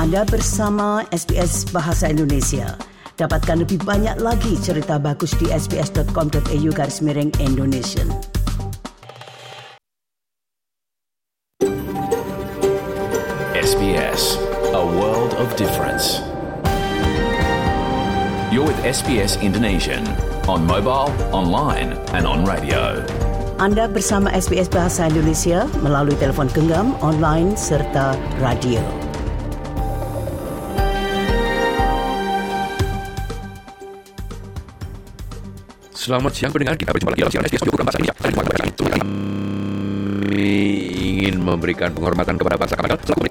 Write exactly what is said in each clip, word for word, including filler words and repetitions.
Anda bersama S B S Bahasa Indonesia. Dapatkan lebih banyak lagi cerita bagus di sbs.com.au garis miring Indonesian. S B S, a world of difference. You're with S B S Indonesian on mobile, online and on radio. Anda bersama S B S Bahasa Indonesia melalui telefon genggam, online serta radio. Selamat siang pendengar, kita berjumpa lagi dalam siaran S B S Audio Program Bahasa Indonesia. Kami ingin memberikan penghormatan kepada bangsa kami selaku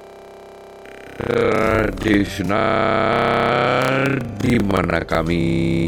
tradisional di mana kami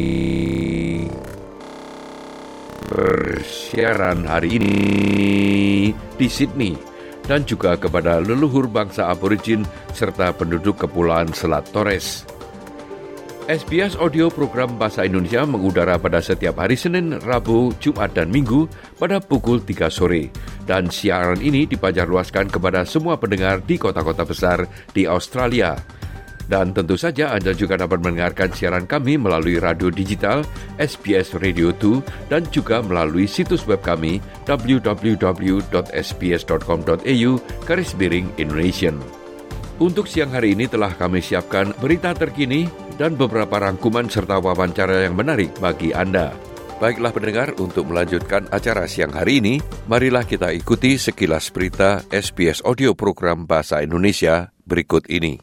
bersiaran hari ini di Sydney dan juga kepada leluhur bangsa Aborigin serta penduduk Kepulauan Selat Torres. S B S Audio Program Bahasa Indonesia mengudara pada setiap hari Senin, Rabu, Jumat dan Minggu pada pukul tiga sore. Dan siaran ini dipancarluaskan kepada semua pendengar di kota-kota besar di Australia. Dan tentu saja Anda juga dapat mendengarkan siaran kami melalui radio digital, S B S Radio dua dan juga melalui situs web kami w w w dot s b s dot com dot a u garis miring Indonesian. Untuk siang hari ini telah kami siapkan berita terkini dan beberapa rangkuman serta wawancara yang menarik bagi Anda. Baiklah pendengar, untuk melanjutkan acara siang hari ini, marilah kita ikuti sekilas berita S B S Audio Program Bahasa Indonesia berikut ini.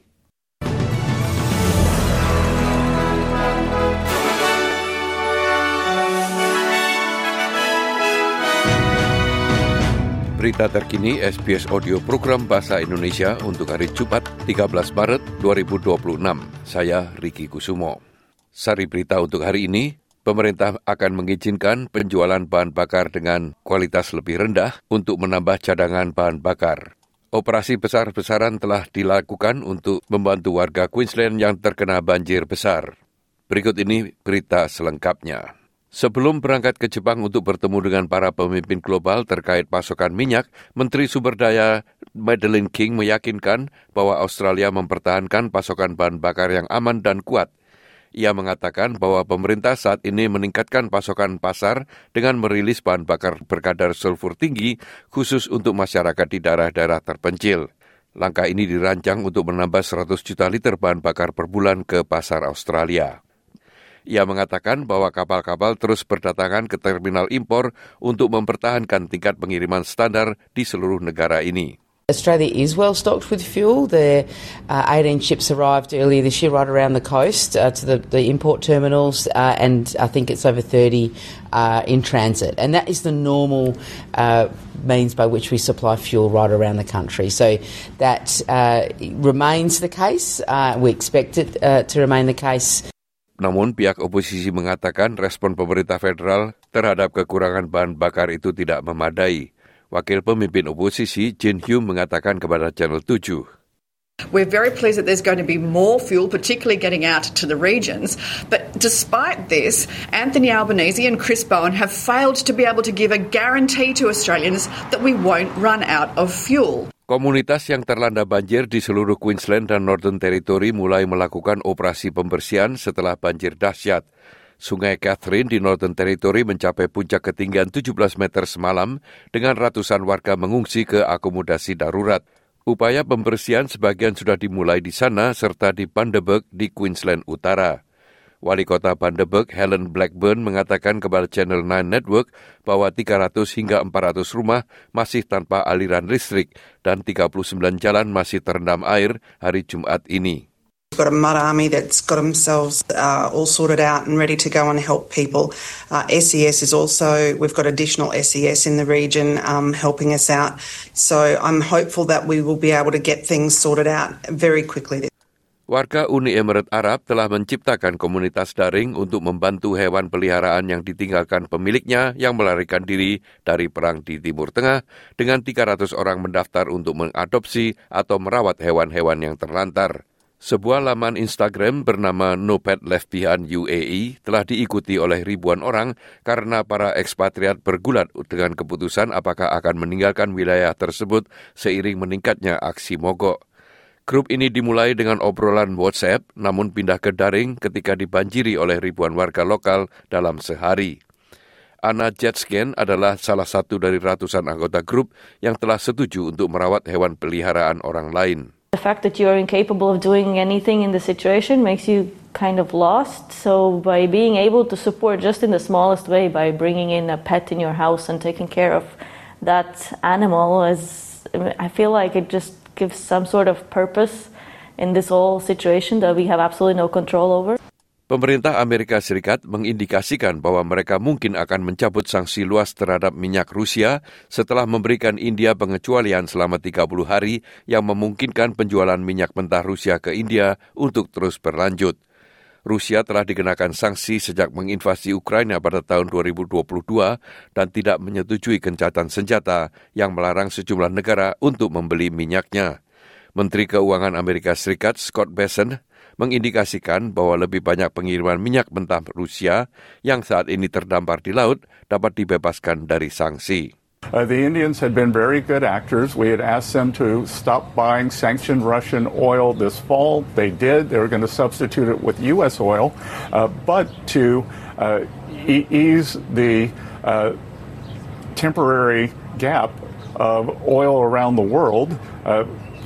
Berita terkini S B S Audio Program Bahasa Indonesia untuk hari Jumat tiga belas Maret dua ribu dua puluh enam. Saya Riki Kusumo. Sari berita untuk hari ini, pemerintah akan mengizinkan penjualan bahan bakar dengan kualitas lebih rendah untuk menambah cadangan bahan bakar. Operasi besar-besaran telah dilakukan untuk membantu warga Queensland yang terkena banjir besar. Berikut ini berita selengkapnya. Sebelum berangkat ke Jepang untuk bertemu dengan para pemimpin global terkait pasokan minyak, Menteri Sumber Daya Madeleine King meyakinkan bahwa Australia mempertahankan pasokan bahan bakar yang aman dan kuat. Ia mengatakan bahwa pemerintah saat ini meningkatkan pasokan pasar dengan merilis bahan bakar berkadar sulfur tinggi khusus untuk masyarakat di daerah-daerah terpencil. Langkah ini dirancang untuk menambah seratus juta liter bahan bakar per bulan ke pasar Australia. Ia mengatakan bahwa kapal-kapal terus berdatangan ke terminal impor untuk mempertahankan tingkat pengiriman standar di seluruh negara ini. Australia is well stocked with fuel. The uh, eighteen ships arrived earlier this year right around the coast uh, to the, the import terminals uh, and I think it's over thirty uh, in transit. And that is the normal uh, means by which we supply fuel right around the country. So that uh, remains the case. Uh, we expect it uh, to remain the case. Namun pihak oposisi mengatakan respon pemerintah federal terhadap kekurangan bahan bakar itu tidak memadai. Wakil pemimpin oposisi Jin Hume mengatakan kepada Channel tujuh. We're very pleased that there's going to be more fuel, particularly getting out to the regions. But despite this, Anthony Albanese and Chris Bowen have failed to be able to give a guarantee to Australians that we won't run out of fuel. Komunitas yang terlanda banjir di seluruh Queensland dan Northern Territory mulai melakukan operasi pembersihan setelah banjir dahsyat. Sungai Catherine di Northern Territory mencapai puncak ketinggian tujuh belas meter semalam dengan ratusan warga mengungsi ke akomodasi darurat. Upaya pembersihan sebagian sudah dimulai di sana serta di Bundaberg di Queensland Utara. Wali kota Bundaberg, Helen Blackburn, mengatakan kepada Channel sembilan Network bahwa tiga ratus hingga empat ratus rumah masih tanpa aliran listrik dan tiga puluh sembilan jalan masih terendam air hari Jumat ini. We've got a mud army that's got themselves uh, all sorted out and ready to go and help people. Uh, S E S is also, we've got additional S E S in the region um, helping us out. So I'm hopeful that we will be able to get things sorted out very quickly. Warga Uni Emirat Arab telah menciptakan komunitas daring untuk membantu hewan peliharaan yang ditinggalkan pemiliknya yang melarikan diri dari perang di Timur Tengah dengan tiga ratus orang mendaftar untuk mengadopsi atau merawat hewan-hewan yang terlantar. Sebuah laman Instagram bernama No Pet Left Behind U A E telah diikuti oleh ribuan orang karena para ekspatriat bergulat dengan keputusan apakah akan meninggalkan wilayah tersebut seiring meningkatnya aksi mogok. Grup ini dimulai dengan obrolan WhatsApp, namun pindah ke daring ketika dibanjiri oleh ribuan warga lokal dalam sehari. Anna Jetsken adalah salah satu dari ratusan anggota grup yang telah setuju untuk merawat hewan peliharaan orang lain. The fact that you are incapable of doing anything in the situation makes you kind of lost. So by being able to support just in the smallest way, by bringing in a pet in your house and taking care of that animal, is, I feel like it just gives some sort of purpose in this whole situation that we have absolutely no control over. Pemerintah Amerika Serikat mengindikasikan bahwa mereka mungkin akan mencabut sanksi luas terhadap minyak Rusia setelah memberikan India pengecualian selama tiga puluh hari yang memungkinkan penjualan minyak mentah Rusia ke India untuk terus berlanjut. Rusia telah dikenakan sanksi sejak menginvasi Ukraina pada tahun dua ribu dua puluh dua dan tidak menyetujui gencatan senjata yang melarang sejumlah negara untuk membeli minyaknya. Menteri Keuangan Amerika Serikat Scott Bessent mengindikasikan bahwa lebih banyak pengiriman minyak mentah Rusia yang saat ini terdampar di laut dapat dibebaskan dari sanksi. Uh, the Indians had been very good actors. We had asked them to stop buying sanctioned Russian oil this fall. They did. They were going to substitute it with U S oil. Uh, but to uh, e- ease the uh, temporary gap of oil around the world, uh,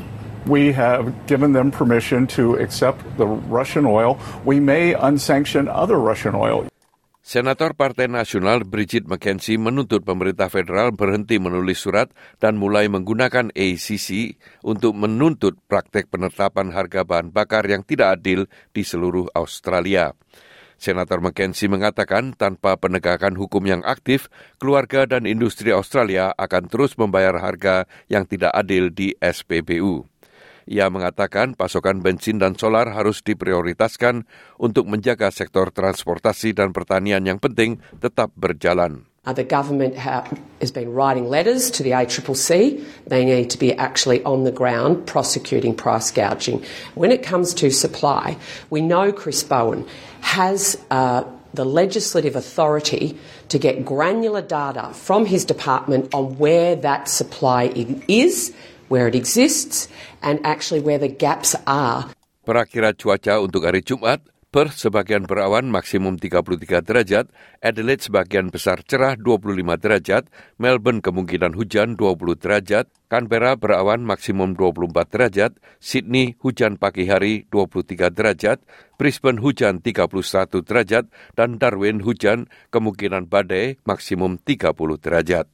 we have given them permission to accept the Russian oil. We may unsanction other Russian oil. Senator Partai Nasional Bridget McKenzie menuntut pemerintah federal berhenti menulis surat dan mulai menggunakan A C C untuk menuntut praktek penetapan harga bahan bakar yang tidak adil di seluruh Australia. Senator McKenzie mengatakan tanpa penegakan hukum yang aktif, keluarga dan industri Australia akan terus membayar harga yang tidak adil di S P B U. Ia mengatakan pasokan bensin dan solar harus diprioritaskan untuk menjaga sektor transportasi dan pertanian yang penting tetap berjalan. Uh, the government ha- has been writing letters to the A C C C. They need to be actually on the ground prosecuting price gouging. When it comes to supply, we know Chris Bowen has uh, the legislative authority to get granular data from his department on where that supply is, where it exists, and actually where the gaps are. Perakhiran cuaca untuk hari Jumat, Perth sebagian berawan maksimum tiga puluh tiga derajat, Adelaide sebagian besar cerah dua puluh lima derajat, Melbourne kemungkinan hujan dua puluh derajat, Canberra berawan maksimum dua puluh empat derajat, Sydney hujan pagi hari dua puluh tiga derajat, Brisbane hujan tiga puluh satu derajat, dan Darwin hujan kemungkinan badai maksimum tiga puluh derajat.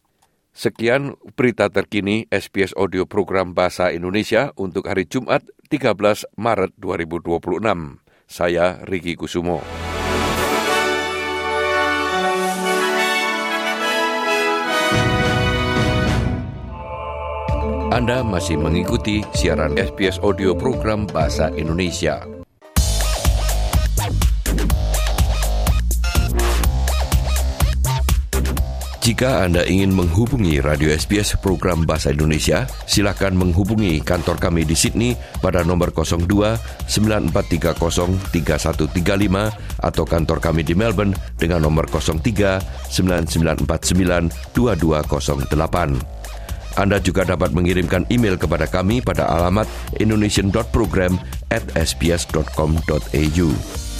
Sekian berita terkini S B S Audio Program Bahasa Indonesia untuk hari Jumat tiga belas Maret dua ribu dua puluh enam. Saya Ricky Kusumo. Anda masih mengikuti siaran S B S Audio Program Bahasa Indonesia. Jika Anda ingin menghubungi Radio S B S Program Bahasa Indonesia, silakan menghubungi kantor kami di Sydney pada nomor nol dua sembilan empat tiga nol tiga satu tiga lima atau kantor kami di Melbourne dengan nomor nol tiga sembilan sembilan empat sembilan dua dua nol delapan. Anda juga dapat mengirimkan email kepada kami pada alamat indonesian dot program at s b s dot com dot a u.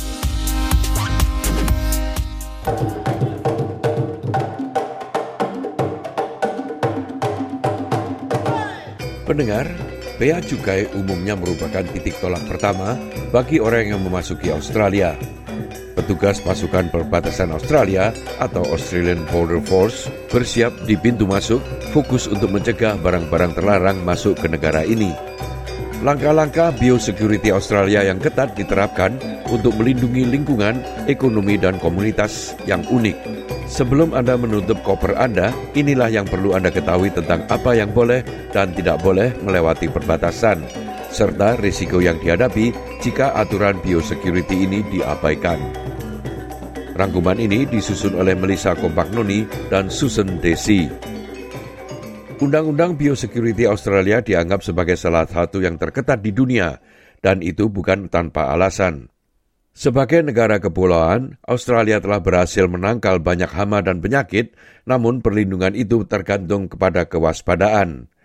Pendengar, bea cukai umumnya merupakan titik tolak pertama bagi orang yang memasuki Australia. Petugas pasukan perbatasan Australia atau Australian Border Force bersiap di pintu masuk, fokus untuk mencegah barang-barang terlarang masuk ke negara ini. Langkah-langkah biosecurity Australia yang ketat diterapkan untuk melindungi lingkungan, ekonomi, dan komunitas yang unik. Sebelum Anda menutup koper Anda, inilah yang perlu Anda ketahui tentang apa yang boleh dan tidak boleh melewati perbatasan, serta risiko yang dihadapi jika aturan biosecurity ini diabaikan. Rangkuman ini disusun oleh Melissa Compagnoni dan Susan Desi. Undang-undang biosecurity Australia dianggap sebagai salah satu yang terketat di dunia, dan itu bukan tanpa alasan. Sebagai negara kepulauan, Australia telah berhasil menangkal banyak hama dan penyakit, namun perlindungan itu tergantung kepada kewaspadaan.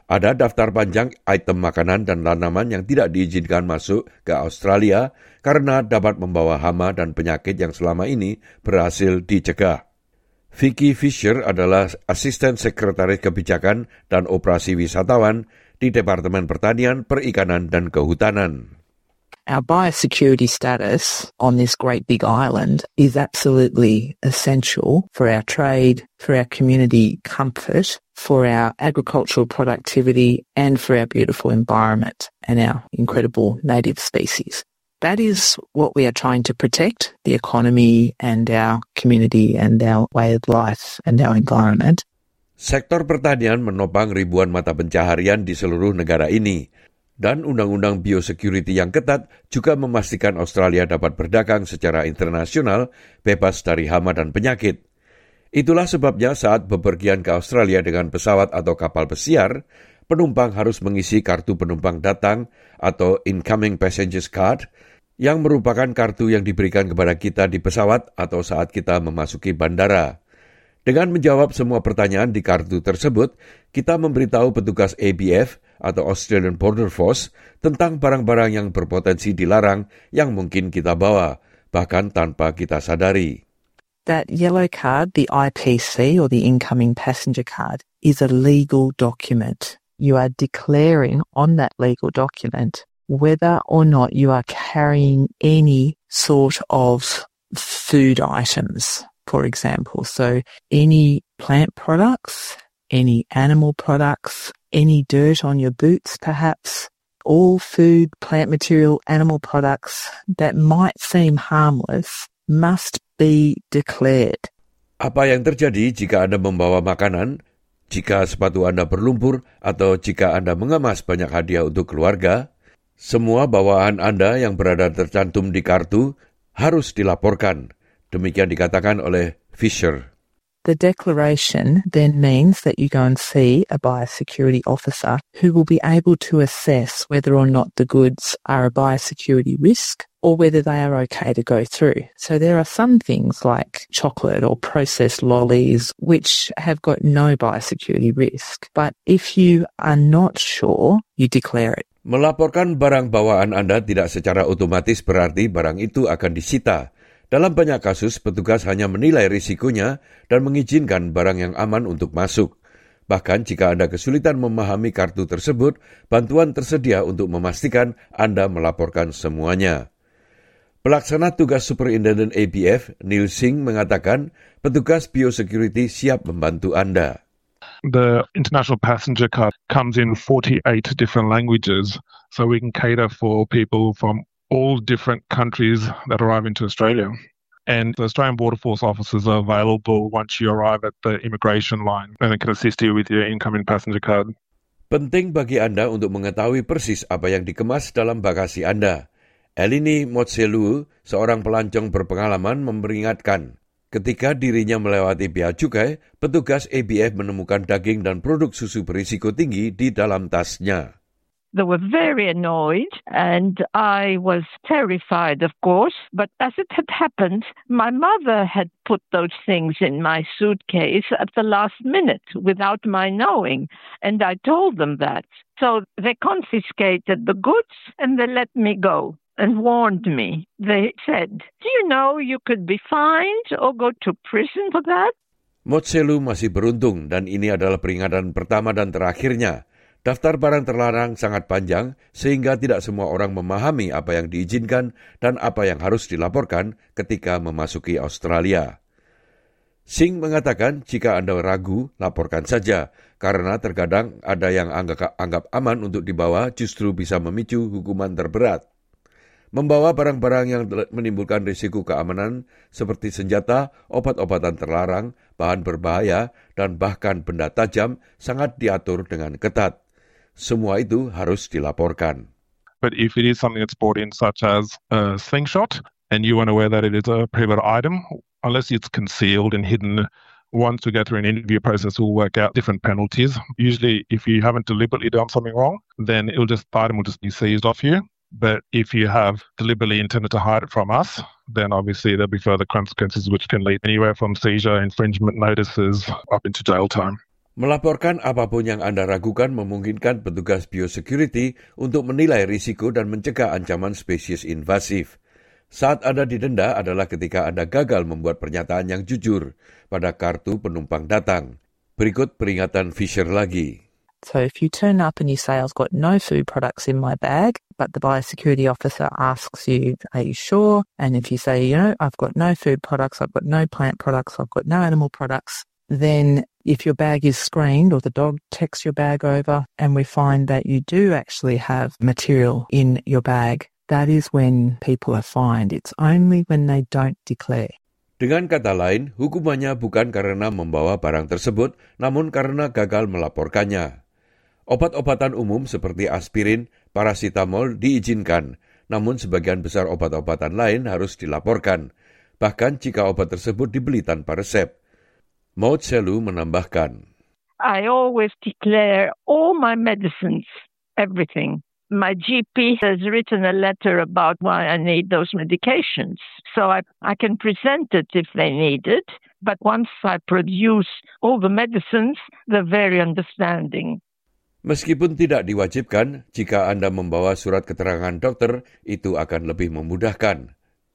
Ada daftar panjang item makanan dan tanaman yang tidak diizinkan masuk ke Australia karena dapat membawa hama dan penyakit yang selama ini berhasil dicegah. Vicky Fisher adalah asisten sekretaris kebijakan dan operasi wisatawan di Departemen Pertanian, Perikanan dan Kehutanan. Our biosecurity status on this great big island is absolutely essential for our trade, for our community comfort, for our agricultural productivity, and for our beautiful environment and our incredible native species. That is what we are trying to protect, the economy and our community and our way of life and our environment. Sektor pertanian menopang ribuan mata pencaharian di seluruh negara ini. Dan undang-undang biosecurity yang ketat juga memastikan Australia dapat berdagang secara internasional bebas dari hama dan penyakit. Itulah sebabnya saat bepergian ke Australia dengan pesawat atau kapal pesiar, penumpang harus mengisi kartu penumpang datang atau Incoming Passengers Card yang merupakan kartu yang diberikan kepada kita di pesawat atau saat kita memasuki bandara. Dengan menjawab semua pertanyaan di kartu tersebut, kita memberitahu petugas A B F atau Australian Border Force tentang barang-barang yang berpotensi dilarang yang mungkin kita bawa, bahkan tanpa kita sadari. That yellow card, the I P C or the Incoming Passenger Card, is a legal document. You are declaring on that legal document whether or not you are carrying any sort of food items. For example, so any plant products, any animal products, any dirt on your boots perhaps, all food, plant material, animal products that might seem harmless must be declared. Apa yang terjadi jika Anda membawa makanan, jika sepatu Anda berlumpur, atau jika Anda mengemas banyak hadiah untuk keluarga? Semua bawaan Anda yang berada tercantum di kartu harus dilaporkan. Demikian dikatakan oleh Fisher. The declaration then means that you go and see a biosecurity officer who will be able to assess whether or not the goods are a biosecurity risk or whether they are okay to go through. So there are some things like chocolate or processed lollies which have got no biosecurity risk. But if you are not sure, you declare it. Melaporkan barang bawaan Anda tidak secara otomatis berarti barang itu akan disita. Dalam banyak kasus, petugas hanya menilai risikonya dan mengizinkan barang yang aman untuk masuk. Bahkan jika Anda kesulitan memahami kartu tersebut, bantuan tersedia untuk memastikan Anda melaporkan semuanya. Pelaksana tugas Superintendent A B F, Neil Singh, mengatakan petugas biosecurity siap membantu Anda. The international passenger card comes in forty-eight different languages, so we can cater for people from all different countries that arrive into Australia. And the Australian Border Force officers are available once you arrive at the immigration line and they can assist you with your incoming passenger card. Penting bagi Anda untuk mengetahui persis apa yang dikemas dalam bagasi Anda. Elini Motselu, seorang pelancong berpengalaman, memperingatkan, ketika dirinya melewati bea cukai, petugas A B F menemukan daging dan produk susu berisiko tinggi di dalam tasnya. They were very annoyed and I was terrified, of course. But as it had happened, my mother had put those things in my suitcase at the last minute without my knowing. And I told them that. So they confiscated the goods and they let me go and warned me. They said, do you know you could be fined or go to prison for that? Motselu masih beruntung dan ini adalah peringatan pertama dan terakhirnya. Daftar barang terlarang sangat panjang sehingga tidak semua orang memahami apa yang diizinkan dan apa yang harus dilaporkan ketika memasuki Australia. Singh mengatakan jika Anda ragu, laporkan saja karena terkadang ada yang anggap, anggap aman untuk dibawa justru bisa memicu hukuman terberat. Membawa barang-barang yang menimbulkan risiko keamanan seperti senjata, obat-obatan terlarang, bahan berbahaya, dan bahkan benda tajam sangat diatur dengan ketat. Semua itu harus dilaporkan. But if it is something that's brought in such as a slingshot and you are aware that it is a prohibited item, unless it's concealed and hidden, once we go through an interview process, we'll work out different penalties. Usually if you haven't deliberately done something wrong, then it'll just, the item will just be seized off you. But if you have deliberately intended to hide it from us, then obviously there'll be further consequences which can lead anywhere from seizure, infringement notices, up into jail time. Melaporkan apapun yang Anda ragukan memungkinkan petugas biosecurity untuk menilai risiko dan mencegah ancaman spesies invasif. Saat Anda didenda adalah ketika Anda gagal membuat pernyataan yang jujur pada kartu penumpang datang. Berikut peringatan Fisher lagi. So if you turn up and you say, I've got no food products in my bag, but the biosecurity officer asks you, are you sure? And if you say, you know, I've got no food products, I've got no plant products, I've got no animal products, then if your bag is screened or the dog checks your bag over and we find that you do actually have material in your bag, that is when people are fined. It's only when they don't declare. Dengan kata lain, hukumannya bukan karena membawa barang tersebut, namun karena gagal melaporkannya. Obat-obatan umum seperti aspirin, paracetamol diizinkan, namun sebagian besar obat-obatan lain harus dilaporkan, bahkan jika obat tersebut dibeli tanpa resep. Maud Selu menambahkan, I always declare all my medicines, everything. My G P has written a letter about why I need those medications. So I, I can present it if they need it. But once I produce all the medicines, they're very understanding. Meskipun tidak diwajibkan, jika Anda membawa surat keterangan dokter, itu akan lebih memudahkan.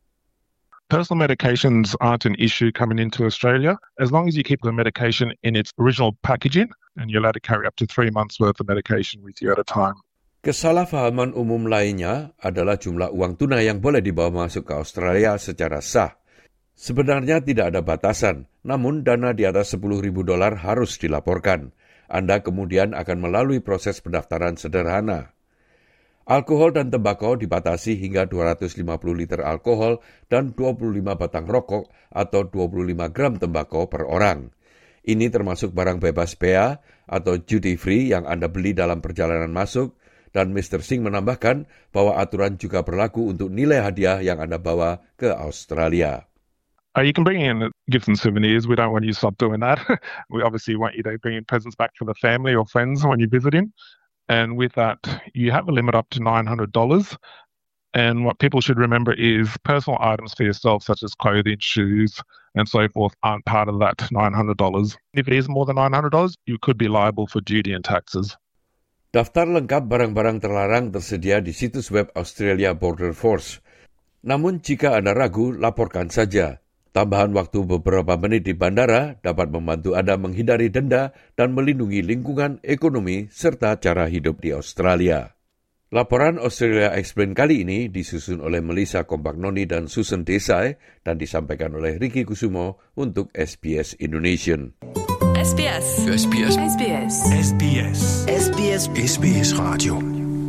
Personal medications aren't an issue coming into Australia as long as you keep the medication in its original packaging and you're allowed to carry up to three months worth of medication with you at a time. Kesalahpahaman umum lainnya adalah jumlah uang tunai yang boleh dibawa masuk ke Australia secara sah. Sebenarnya tidak ada batasan, namun dana di atas sepuluh ribu dolar harus dilaporkan. Anda kemudian akan melalui proses pendaftaran sederhana. Alkohol dan tembakau dibatasi hingga dua ratus lima puluh liter alkohol dan dua puluh lima batang rokok atau dua puluh lima gram tembakau per orang. Ini termasuk barang bebas bea atau duty free yang Anda beli dalam perjalanan masuk, dan mister Singh menambahkan bahwa aturan juga berlaku untuk nilai hadiah yang Anda bawa ke Australia. Uh, you can bring in gifts and souvenirs. We don't want you to stop doing that. We obviously want you to bring in presents back for the family or friends when you visit in. And with that, you have a limit up to nine hundred dollars. And what people should remember is personal items for yourself, such as clothing, shoes, and so forth, aren't part of that nine hundred dollars. If it is more than nine hundred dollars, you could be liable for duty and taxes. Daftar lengkap barang-barang terlarang tersedia di situs web Australia Border Force. Namun jika Anda ragu, laporkan saja. Tambahan waktu beberapa menit di bandara dapat membantu Anda menghindari denda dan melindungi lingkungan, ekonomi, serta cara hidup di Australia. Laporan Australia Explained kali ini disusun oleh Melissa Compagnoni dan Susan Desai dan disampaikan oleh Ricky Kusumo untuk S B S Indonesian. S B S. S B S. S B S. S B S. S B S. S B S Radio.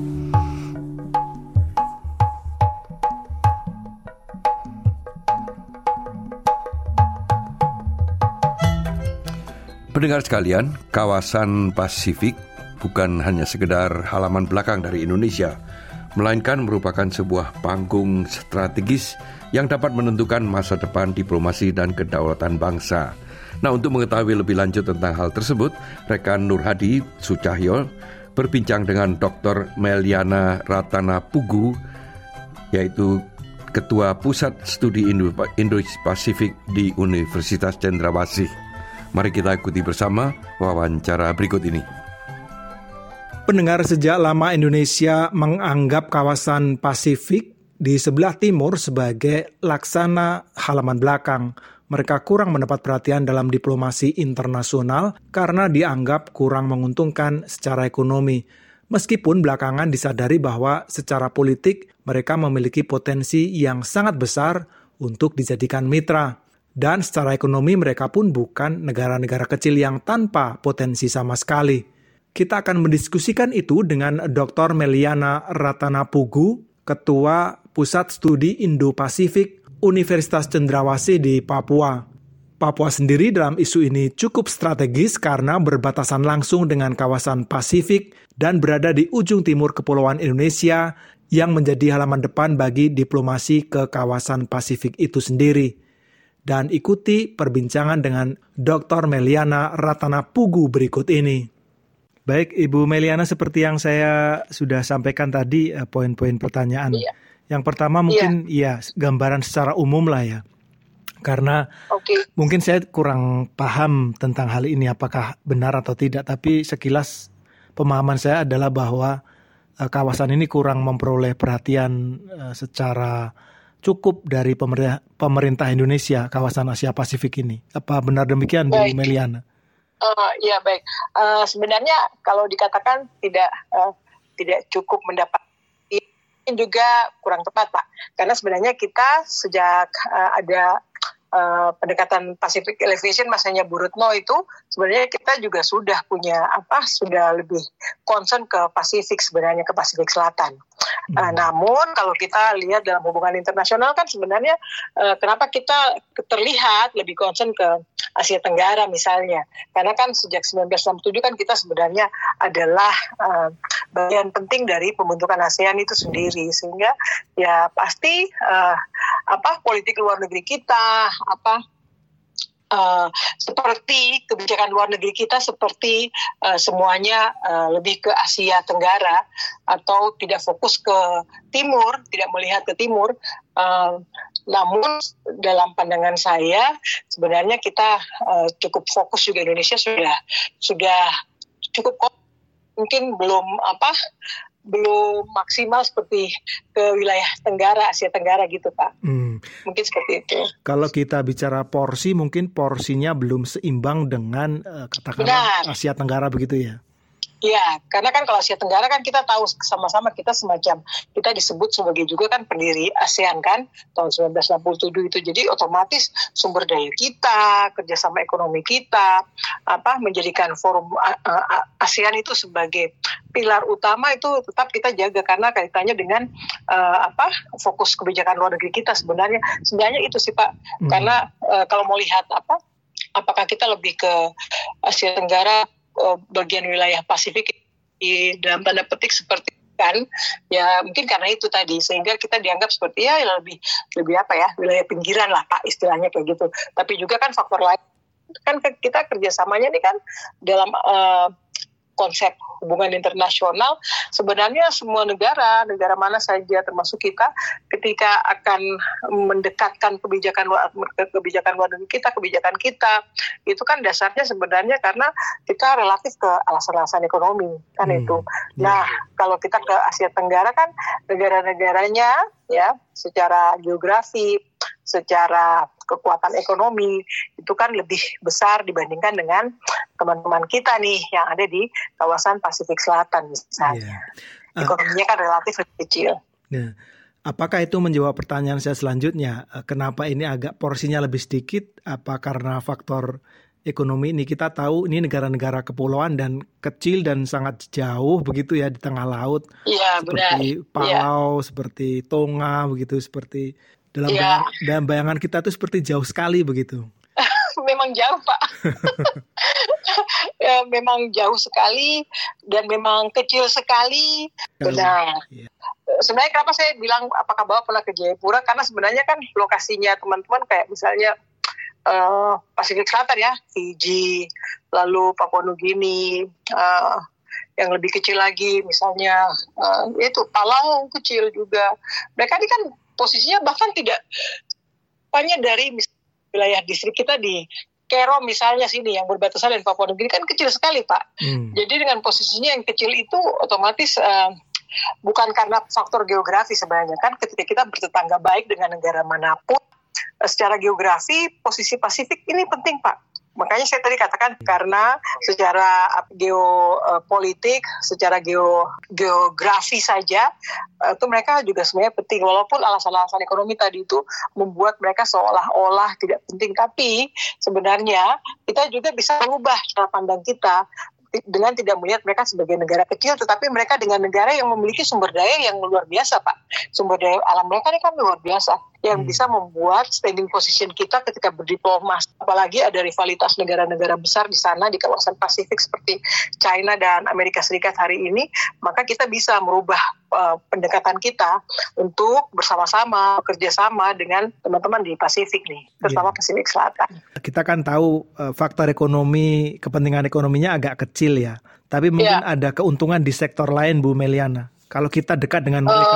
Pendengar sekalian, kawasan Pasifik bukan hanya sekedar halaman belakang dari Indonesia, melainkan merupakan sebuah panggung strategis yang dapat menentukan masa depan diplomasi dan kedaulatan bangsa. Nah, untuk mengetahui lebih lanjut tentang hal tersebut, rekan Nur Hadi Sucahyo berbincang dengan Doktor Meliana Ratanapugu, yaitu Ketua Pusat Studi Indo-Pasifik di Universitas Cendrawasih. Mari kita ikuti bersama wawancara berikut ini. Pendengar, sejak lama Indonesia menganggap kawasan Pasifik di sebelah timur sebagai laksana halaman belakang. Mereka kurang mendapat perhatian dalam diplomasi internasional karena dianggap kurang menguntungkan secara ekonomi. Meskipun belakangan disadari bahwa secara politik mereka memiliki potensi yang sangat besar untuk dijadikan mitra. Dan secara ekonomi mereka pun bukan negara-negara kecil yang tanpa potensi sama sekali. Kita akan mendiskusikan itu dengan Doktor Meliana Ratanapugu, Ketua Pusat Studi Indo-Pasifik Universitas Cendrawasih di Papua. Papua sendiri dalam isu ini cukup strategis karena berbatasan langsung dengan kawasan Pasifik dan berada di ujung timur Kepulauan Indonesia yang menjadi halaman depan bagi diplomasi ke kawasan Pasifik itu sendiri. Dan ikuti perbincangan dengan Doktor Meliana Ratanapugu berikut ini. Baik, Ibu Meliana, seperti yang saya sudah sampaikan tadi, eh, poin-poin pertanyaan. Iya. Yang pertama mungkin iya. ya gambaran secara umum lah ya. Karena okay. mungkin saya kurang paham tentang hal ini apakah benar atau tidak, tapi sekilas pemahaman saya adalah bahwa uh, kawasan ini kurang memperoleh perhatian uh, secara cukup dari pemerintah, pemerintah Indonesia, kawasan Asia Pasifik ini. Apa benar demikian, Bu Meliana? Uh, ya baik. Uh, sebenarnya kalau dikatakan tidak uh, tidak cukup mendapat, ini juga kurang tepat, Pak. Karena sebenarnya kita sejak uh, ada Uh, pendekatan Pacific Elevation masanya Bu Retno itu sebenarnya kita juga sudah punya apa sudah lebih concern ke Pasifik, sebenarnya ke Pasifik Selatan. Hmm. Uh, namun kalau kita lihat dalam hubungan internasional kan sebenarnya uh, kenapa kita terlihat lebih concern ke Asia Tenggara misalnya, karena kan sejak sembilan belas enam puluh tujuh kan kita sebenarnya adalah uh, bagian penting dari pembentukan ASEAN itu sendiri, sehingga ya pasti uh, apa politik luar negeri kita apa uh, seperti kebijakan luar negeri kita seperti uh, semuanya uh, lebih ke Asia Tenggara atau tidak fokus ke timur, tidak melihat ke timur. Uh, namun dalam pandangan saya sebenarnya kita uh, cukup fokus juga, Indonesia sudah sudah cukup mungkin belum apa belum maksimal seperti ke wilayah Tenggara, Asia Tenggara gitu, Pak. Hmm. Mungkin seperti itu. Kalau kita bicara porsi, mungkin porsinya belum seimbang dengan uh, katakanlah Benar. Asia Tenggara begitu ya? Ya, karena kan kalau Asia Tenggara kan kita tahu sama-sama kita semacam, kita disebut sebagai juga kan pendiri ASEAN kan, tahun sembilan belas enam puluh tujuh itu. Jadi otomatis sumber daya kita, kerjasama ekonomi kita, apa menjadikan forum uh, ASEAN itu sebagai pilar utama itu tetap kita jaga karena kaitannya dengan uh, apa fokus kebijakan luar negeri kita sebenarnya. Sebenarnya itu sih Pak, hmm. karena uh, kalau mau lihat apa, apakah kita lebih ke Asia Tenggara, bagian wilayah Pasifik di dalam tanda petik seperti kan ya mungkin karena itu tadi sehingga kita dianggap seperti ya lebih lebih apa ya wilayah pinggiran lah Pak istilahnya kayak gitu. Tapi juga kan faktor lain kan kita kerjasamanya nih kan dalam uh, konsep hubungan internasional sebenarnya semua negara negara mana saja termasuk kita ketika akan mendekatkan kebijakan luar kebijakan luar negeri kita kebijakan kita itu kan dasarnya sebenarnya karena kita relatif ke alasan-alasan ekonomi kan hmm. itu. Nah kalau kita ke Asia Tenggara kan negara-negaranya ya secara geografi secara kekuatan ekonomi itu kan lebih besar dibandingkan dengan teman-teman kita nih yang ada di kawasan Pasifik Selatan misalnya. Yeah. Ekonominya kan relatif lebih kecil. Nah, apakah itu menjawab pertanyaan saya selanjutnya? Kenapa ini agak porsinya lebih sedikit? Apa karena faktor ekonomi ini? Kita tahu ini negara-negara kepulauan dan kecil dan sangat jauh begitu ya di tengah laut. Iya, seperti benar. Palau, ya. seperti Tonga begitu, seperti dalam ya. bayang, dalam bayangan kita tuh seperti jauh sekali begitu. Memang jauh Pak. Ya, memang jauh sekali dan memang kecil sekali. Benar. Ya. Sebenarnya kenapa saya bilang apakah Bapak pernah ke Jayapura? Karena sebenarnya kan lokasinya teman-teman kayak misalnya uh, Pasifik Selatan ya, Fiji, lalu Papua Nugini, uh, yang lebih kecil lagi misalnya uh, itu Palau kecil juga. Mereka ini kan posisinya bahkan tidak banyak dari wilayah distrik kita di Kero misalnya sini yang berbatasan dengan Papua Nugini kan kecil sekali Pak. Hmm. Jadi dengan posisinya yang kecil itu otomatis uh, bukan karena faktor geografi sebenarnya kan ketika kita bertetangga baik dengan negara manapun uh, secara geografi posisi Pasifik ini penting Pak. Makanya saya tadi katakan karena secara geopolitik, secara geo, geografi saja itu mereka juga sebenarnya penting. Walaupun alasan-alasan ekonomi tadi itu membuat mereka seolah-olah tidak penting, tapi sebenarnya kita juga bisa mengubah cara pandang kita dengan tidak melihat mereka sebagai negara kecil, tetapi mereka dengan negara yang memiliki sumber daya yang luar biasa, Pak. Sumber daya alam mereka ini kan luar biasa, yang hmm. bisa membuat standing position kita ketika berdiplomasi. Apalagi ada rivalitas negara-negara besar di sana, di kawasan Pasifik seperti China dan Amerika Serikat hari ini, maka kita bisa merubah uh, pendekatan kita untuk bersama-sama, bekerjasama dengan teman-teman di Pasifik nih, terutama yeah. Pasifik Selatan. Kita kan tahu uh, faktor ekonomi, kepentingan ekonominya agak kecil ya, tapi mungkin yeah. ada keuntungan di sektor lain, Bu Meliana. Kalau kita dekat dengan mereka. Uh,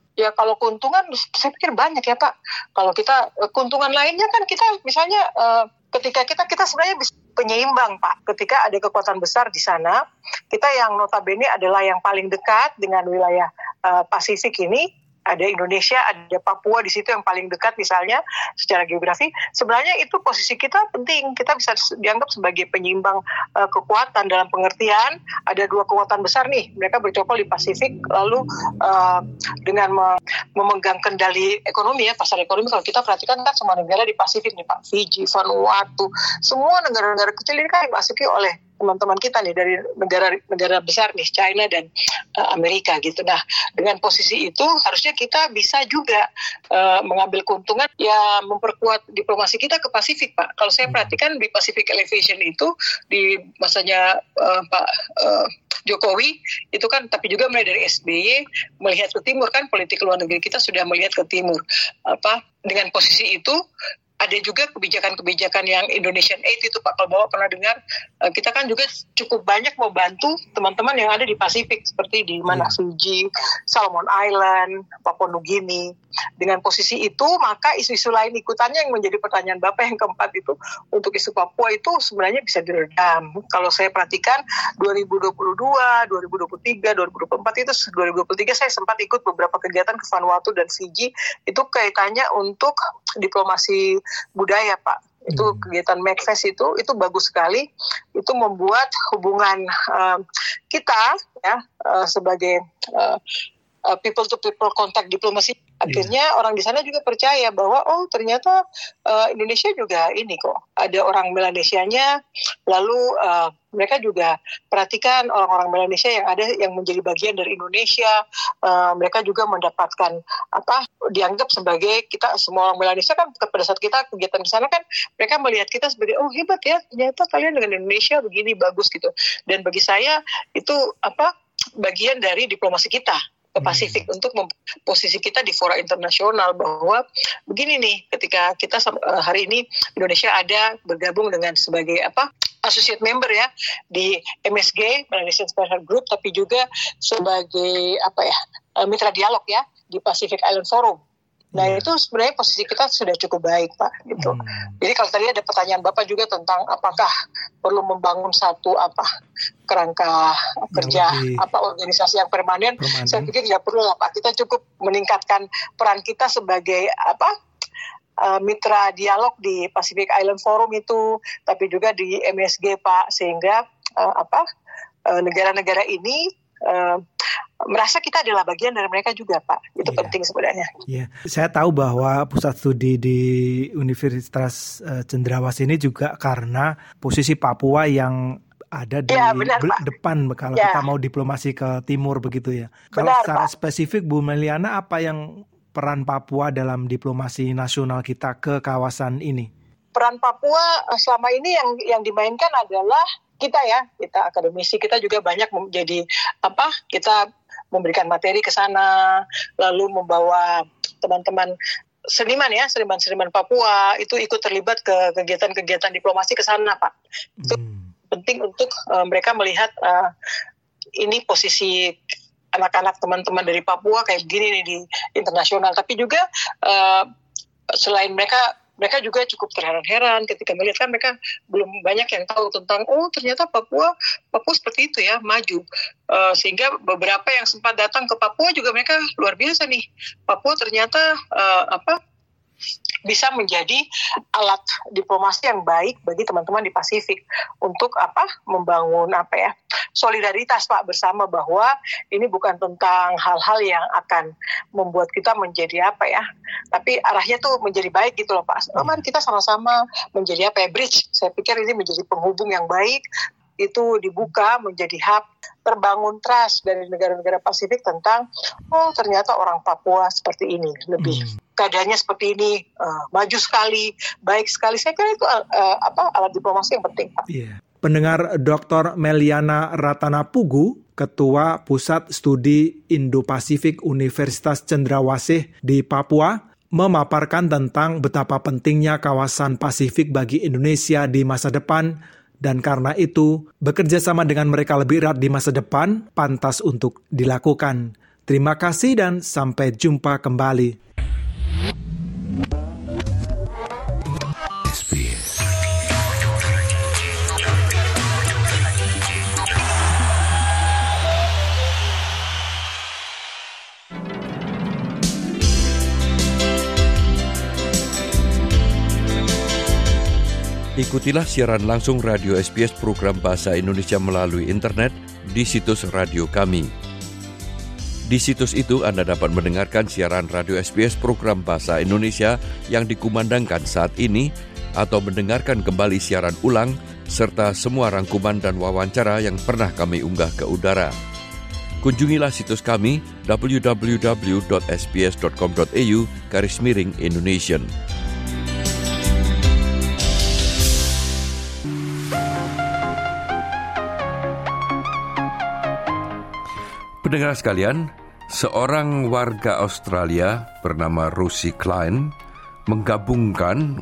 Ya kalau keuntungan saya pikir banyak ya Pak. Kalau kita keuntungan lainnya kan kita misalnya uh, ketika kita kita sebenarnya bisa penyeimbang Pak. Ketika ada kekuatan besar di sana, kita yang notabene adalah yang paling dekat dengan wilayah uh, Pasifik ini. Ada Indonesia, ada Papua di situ yang paling dekat misalnya secara geografi. Sebenarnya itu posisi kita penting. Kita bisa dianggap sebagai penyeimbang uh, kekuatan dalam pengertian ada dua kekuatan besar nih. Mereka bercokol di Pasifik lalu uh, dengan me- memegang kendali ekonomi ya, pasar ekonomi. Kalau kita perhatikan kan semua negara di Pasifik nih Pak, Fiji, Vanuatu, semua negara-negara kecil ini kan dimasuki oleh teman-teman kita nih dari negara-negara besar nih, China dan uh, Amerika gitu. Nah, dengan posisi itu harusnya kita bisa juga uh, mengambil keuntungan ya memperkuat diplomasi kita ke Pasifik, Pak. Kalau saya perhatikan di Pacific Elevation itu di masanya uh, Pak uh, Jokowi itu kan, tapi juga mulai dari S B Y melihat ke timur kan, politik luar negeri kita sudah melihat ke timur. Apa dengan posisi itu ada juga kebijakan-kebijakan yang Indonesian Aid itu Pak, kalau Bapak pernah dengar, kita kan juga cukup banyak membantu teman-teman yang ada di Pasifik, seperti di mana Fiji, Solomon Island, Papua Nugini. Dengan posisi itu, maka isu-isu lain ikutannya yang menjadi pertanyaan Bapak yang keempat itu, untuk isu Papua itu sebenarnya bisa diredam. Kalau saya perhatikan, dua ribu dua puluh dua, dua ribu dua puluh tiga, dua ribu dua puluh empat itu, dua ribu dua puluh tiga saya sempat ikut beberapa kegiatan ke Vanuatu dan Fiji, itu kaitannya untuk diplomasi budaya Pak. Itu hmm. kegiatan MacFest itu itu bagus sekali. Itu membuat hubungan uh, kita ya uh, sebagai uh, uh, people to people contact diplomasi, akhirnya yeah. orang di sana juga percaya bahwa oh ternyata uh, Indonesia juga ini kok ada orang Melanesianya, lalu uh, mereka juga perhatikan orang-orang Melanesia yang ada yang menjadi bagian dari Indonesia. Uh, mereka juga mendapatkan apa dianggap sebagai kita semua orang Melanesia kan pada saat kita kegiatan di sana kan mereka melihat kita sebagai oh hebat ya ternyata kalian dengan Indonesia begini bagus gitu. Dan bagi saya itu apa bagian dari diplomasi kita ke Pasifik hmm. untuk mem- posisi kita di fora internasional bahwa begini nih ketika kita uh, hari ini Indonesia ada bergabung dengan sebagai apa associate member ya di M S G Malaysian Special Group, tapi juga sebagai apa ya uh, mitra dialog ya di Pacific Island Forum. Nah hmm. itu sebenarnya posisi kita sudah cukup baik Pak gitu. Hmm. Jadi kalau tadi ada pertanyaan Bapak juga tentang apakah perlu membangun satu apa kerangka kerja Lebih. apa organisasi yang permanen, permanen, saya pikir tidak perlu lah Pak. Kita cukup meningkatkan peran kita sebagai apa uh, mitra dialog di Pacific Island Forum itu, tapi juga di M S G Pak, sehingga uh, apa uh, negara-negara ini uh, merasa kita adalah bagian dari mereka juga Pak. Itu yeah. penting sebenarnya. Iya, yeah. Saya tahu bahwa pusat studi di Universitas uh, Cendrawasih ini juga karena posisi Papua yang ada di ya, benar, be- depan kalau ya. kita mau diplomasi ke timur begitu ya. Kalau benar, secara Pak. spesifik Bu Meliana, apa yang peran Papua dalam diplomasi nasional kita ke kawasan ini? Peran Papua selama ini yang yang dimainkan adalah kita ya, kita akademisi, kita juga banyak menjadi apa? Kita memberikan materi ke sana, lalu membawa teman-teman seniman ya, seniman-seniman Papua itu ikut terlibat ke kegiatan-kegiatan diplomasi ke sana, Pak. Itu hmm. penting untuk uh, mereka melihat uh, ini posisi anak-anak teman-teman dari Papua kayak begini nih di internasional. Tapi juga uh, selain mereka mereka juga cukup terheran-heran ketika melihat kan mereka belum banyak yang tahu tentang oh ternyata Papua Papua seperti itu ya maju uh, sehingga beberapa yang sempat datang ke Papua juga mereka luar biasa nih Papua ternyata uh, apa bisa menjadi alat diplomasi yang baik bagi teman-teman di Pasifik untuk apa membangun apa ya solidaritas Pak bersama bahwa ini bukan tentang hal-hal yang akan membuat kita menjadi apa ya tapi arahnya tuh menjadi baik gitu loh Pak. Oh, mari kita sama-sama menjadi apa ya bridge. Saya pikir ini menjadi penghubung yang baik itu dibuka menjadi hub terbangun trust dari negara-negara Pasifik tentang oh ternyata orang Papua seperti ini lebih hmm. keadaannya seperti ini uh, maju sekali baik sekali. Saya kira itu uh, apa alat diplomasi yang penting Pak. Yeah. Pendengar Doktor Meliana Ratanapugu, Ketua Pusat Studi Indo-Pasifik Universitas Cendrawasih di Papua, memaparkan tentang betapa pentingnya kawasan Pasifik bagi Indonesia di masa depan. Dan karena itu, bekerja sama dengan mereka lebih erat di masa depan pantas untuk dilakukan. Terima kasih dan sampai jumpa kembali. Ikutilah siaran langsung Radio S B S program Bahasa Indonesia melalui internet di situs radio kami. Di situs itu Anda dapat mendengarkan siaran Radio S B S program Bahasa Indonesia yang dikumandangkan saat ini atau mendengarkan kembali siaran ulang serta semua rangkuman dan wawancara yang pernah kami unggah ke udara. Kunjungilah situs kami w w w dot s b s dot com dot a u garis miring Indonesian. Pendengar sekalian, seorang warga Australia bernama Rosie Klein menggabungkan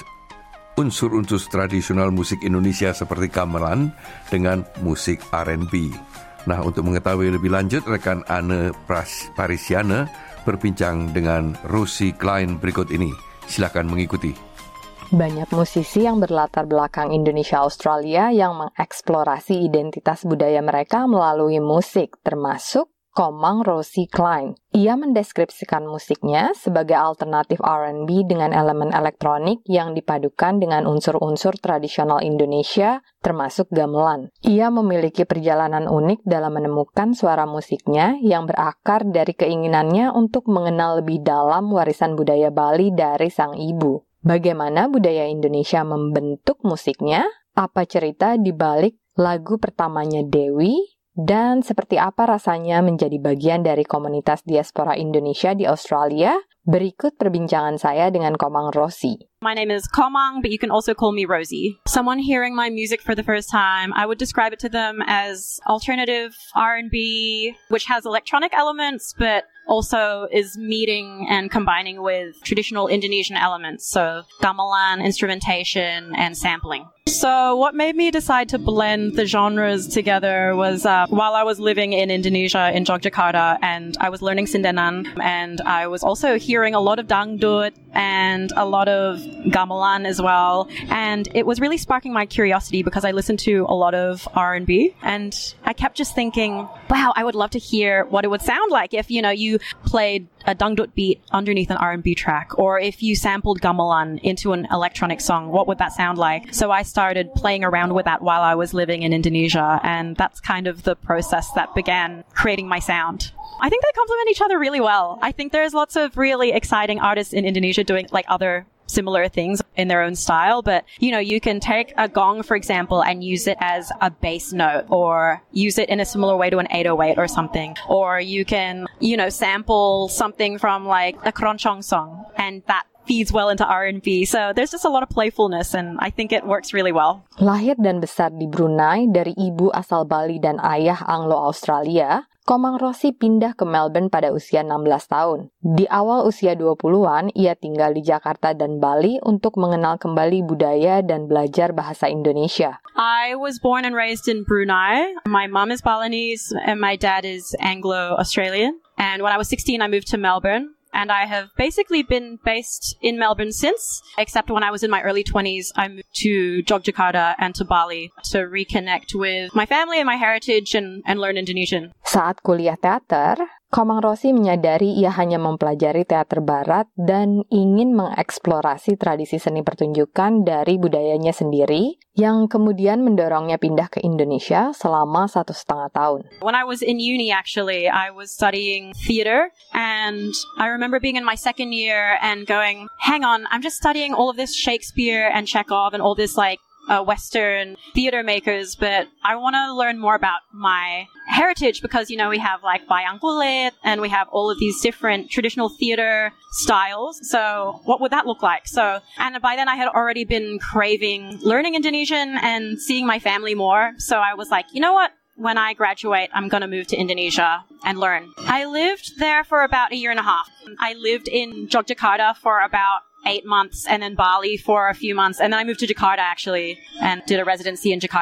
unsur-unsur tradisional musik Indonesia seperti gamelan dengan musik R and B. Nah, untuk mengetahui lebih lanjut, rekan Anne Parisiana berbincang dengan Rosie Klein berikut ini. Silakan mengikuti. Banyak musisi yang berlatar belakang Indonesia Australia yang mengeksplorasi identitas budaya mereka melalui musik, termasuk Komang Rosie Klein. Ia mendeskripsikan musiknya sebagai alternatif R and B dengan elemen elektronik yang dipadukan dengan unsur-unsur tradisional Indonesia, termasuk gamelan. Ia memiliki perjalanan unik dalam menemukan suara musiknya yang berakar dari keinginannya untuk mengenal lebih dalam warisan budaya Bali dari sang ibu. Bagaimana budaya Indonesia membentuk musiknya? Apa cerita di balik lagu pertamanya Dewi? Dan seperti apa rasanya menjadi bagian dari komunitas diaspora Indonesia di Australia? Berikut perbincangan saya dengan Komang Rosie. My name is Komang, but you can also call me Rosie. Someone hearing my music for the first time, I would describe it to them as alternative R and B, which has electronic elements, but also is meeting and combining with traditional Indonesian elements, so gamelan, instrumentation, and sampling. So what made me decide to blend the genres together was uh, while I was living in Indonesia, in Yogyakarta, and I was learning Sindanan, and I was also hearing a lot of dangdut and a lot of gamelan as well, and it was really sparking my curiosity because I listened to a lot of R and B, and I kept just thinking, wow, I would love to hear what it would sound like if, you know, you played a dangdut beat underneath an R and B track, or if you sampled gamelan into an electronic song, what would that sound like? So I started playing around with that while I was living in Indonesia, and that's kind of the process that began creating my sound. I think they complement each other really well. I think there's lots of really exciting artists in Indonesia doing like other similar things in their own style, but you know, you can take a gong, for example, and use it as a bass note, or use it in a similar way to an eight oh eight or something, or you can, you know, sample something from like a keroncong song, and that feeds well into R and B. So there's just a lot of playfulness, and I think it works really well. Lahir dan besar di Brunei dari ibu asal Bali dan ayah Anglo-Australia, Komang Rosie pindah ke Melbourne pada usia enam belas tahun. Di awal usia dua puluhan, ia tinggal di Jakarta dan Bali untuk mengenal kembali budaya dan belajar bahasa Indonesia. I was born and raised in Brunei. My mom is Balinese and my dad is Anglo-Australian. And when I was sixteen, I moved to Melbourne. And I have basically been based in Melbourne since, except when I was in my early twenties, I moved to Yogyakarta and to Bali to reconnect with my family and my heritage and, and learn Indonesian. Saat kuliah teater, Komang Rosie menyadari ia hanya mempelajari teater barat dan ingin mengeksplorasi tradisi seni pertunjukan dari budayanya sendiri, yang kemudian mendorongnya pindah ke Indonesia selama satu setengah tahun. When I was in uni, actually, I was studying theater, and I remember being in my second year and going, hang on, I'm just studying all of this Shakespeare and Chekhov and all this like Uh, Western theater makers, but I want to learn more about my heritage because, you know, we have like wayang kulit and we have all of these different traditional theater styles. So what would that look like? So, and by then I had already been craving learning Indonesian and seeing my family more. So I was like, you know what? When I graduate, I'm going to move to Indonesia and learn. I lived there for about a year and a half. I lived in Yogyakarta for about eight months and then Bali for a few months. And then I moved to Jakarta actually and did a residency in Jakarta.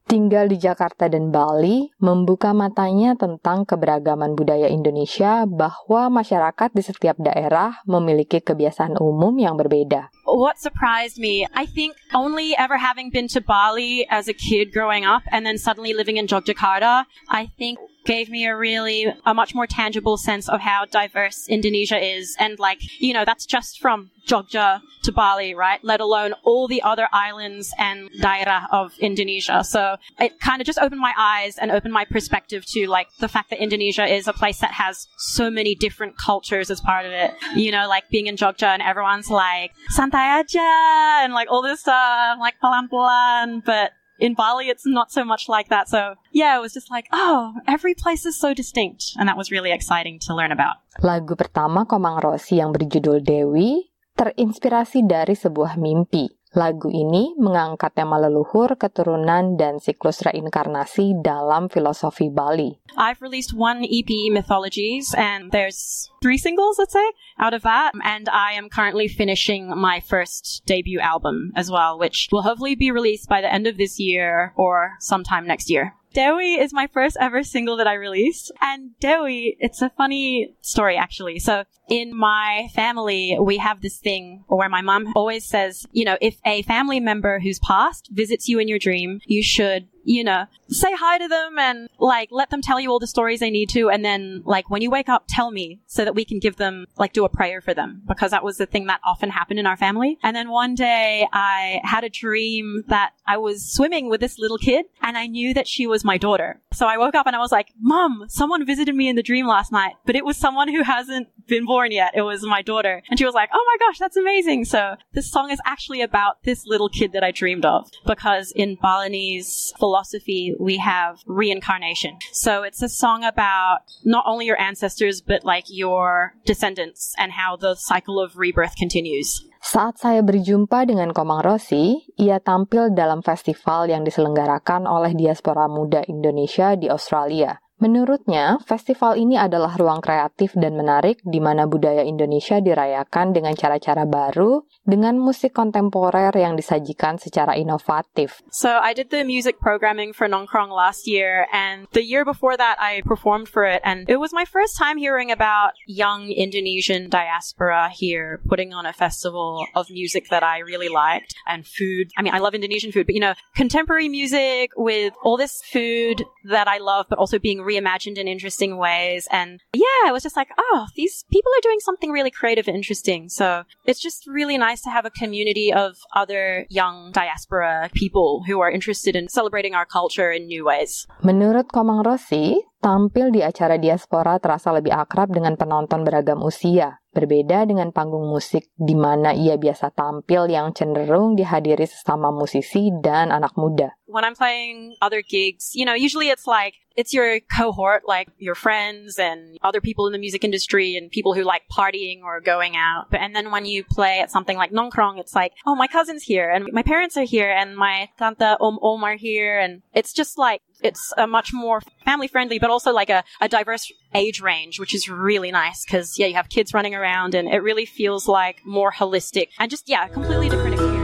tinggal di Jakarta dan Bali membuka matanya tentang keberagaman budaya Indonesia bahwa masyarakat di setiap daerah memiliki kebiasaan umum yang berbeda. What surprised me, I think only ever having been to Bali as a kid growing up and then suddenly living in Yogyakarta, I think gave me a really, a much more tangible sense of how diverse Indonesia is. And like, you know, that's just from Jogja to Bali, right? Let alone all the other islands and daerah of Indonesia. So it kind of just opened my eyes and opened my perspective to like the fact that Indonesia is a place that has so many different cultures as part of it. You know, like being in Jogja and everyone's like, santai aja, and like all this stuff, like pelan-pelan, but in Bali, it's not so much like that. So yeah, it was just like, oh, every place is so distinct. And that was really exciting to learn about. Lagu pertama Komang Rosi yang berjudul Dewi terinspirasi dari sebuah mimpi. Lagu ini mengangkat tema leluhur, keturunan, dan siklus reinkarnasi dalam filosofi Bali. I've released one E P, Mythologies, and there's three singles, let's say, out of that. And I am currently finishing my first debut album as well, which will hopefully be released by the end of this year or sometime next year. Dewi is my first ever single that I released. And Dewi, it's a funny story actually. So in my family, we have this thing where my mom always says, you know, if a family member who's passed visits you in your dream, you should, you know, say hi to them and like let them tell you all the stories they need to. And then like when you wake up, tell me so that we can give them, like do a prayer for them, because that was the thing that often happened in our family. And then one day I had a dream that I was swimming with this little kid and I knew that she was my daughter. So I woke up and I was like, Mom, someone visited me in the dream last night, but it was someone who hasn't been born yet. It was my daughter. And she was like, oh my gosh, that's amazing. So this song is actually about this little kid that I dreamed of, because in Balinese philosophy, we have reincarnation. So it's a song about not only your ancestors, but like your descendants and how the cycle of rebirth continues. Saat saya berjumpa dengan Komang Rosi, ia tampil dalam festival yang diselenggarakan oleh diaspora muda Indonesia di Australia. Menurutnya, festival ini adalah ruang kreatif dan menarik di mana budaya Indonesia dirayakan dengan cara-cara baru, dengan musik kontemporer yang disajikan secara inovatif. So I did the music programming for Nongkrong last year, and the year before that I performed for it, and it was my first time hearing about young Indonesian diaspora here putting on a festival of music that I really liked, and food. I mean, I love Indonesian food, but you know, contemporary music with all this food that I love, but also being reimagined in interesting ways. And yeah, it was just like, oh, these people are doing something really creative and interesting. So it's just really nice to have a community of other young diaspora people who are interested in celebrating our culture in new ways. Menurut Komang Rosi, tampil di acara diaspora terasa lebih akrab dengan penonton beragam usia. Berbeda dengan panggung musik di mana ia biasa tampil yang cenderung dihadiri sesama musisi dan anak muda. When I'm playing other gigs, you know, usually it's like, it's your cohort, like your friends and other people in the music industry and people who like partying or going out. And then when you play at something like Nongkrong, it's like, oh, my cousin's here and my parents are here and my tante Om Om are here. And it's just like, it's a much more family-friendly, but also like a, a diverse age range, which is really nice because, yeah, you have kids running around and it really feels like more holistic and just, yeah, completely different experience.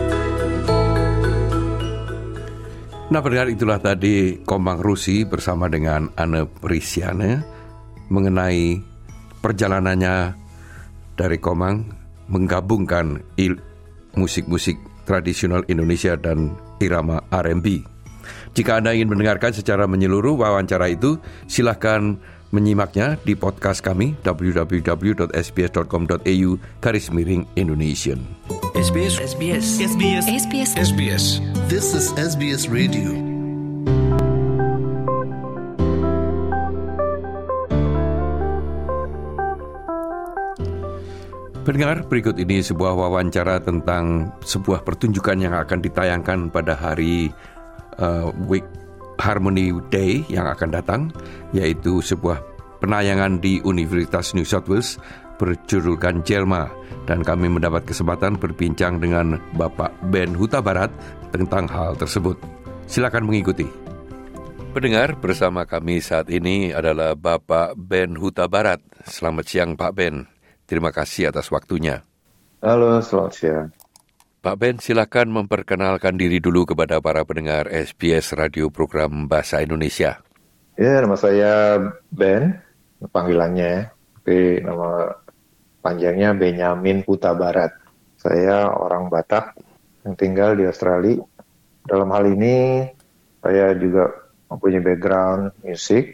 Nah, pendengar, itulah tadi Komang Rosi bersama dengan Anne Prisiane mengenai perjalanannya dari Komang menggabungkan il- musik-musik tradisional Indonesia dan irama R and B. Jika Anda ingin mendengarkan secara menyeluruh wawancara itu, silakan menyimaknya di podcast kami w w w dot s b s dot com dot a u garis miring Indonesian. S B S S B S S B S S B S S B S This is S B S Radio. Pendengar, berikut ini sebuah wawancara tentang sebuah pertunjukan yang akan ditayangkan pada hari uh, Week Harmony Day yang akan datang, yaitu sebuah penayangan di Universitas New South Wales berjudulkan Jelma, dan kami mendapat kesempatan berbincang dengan Bapak Ben Huta Barat tentang hal tersebut. Silakan mengikuti. Pendengar, bersama kami saat ini adalah Bapak Ben Huta Barat. Selamat siang Pak Ben. Terima kasih atas waktunya. Halo, selamat siang. Pak Ben, silakan memperkenalkan diri dulu kepada para pendengar S B S Radio Program Bahasa Indonesia. Ya, nama saya Ben, panggilannya, tapi nama panjangnya Benyamin Huta Barat. Saya orang Batak yang tinggal di Australia. Dalam hal ini, saya juga mempunyai background musik,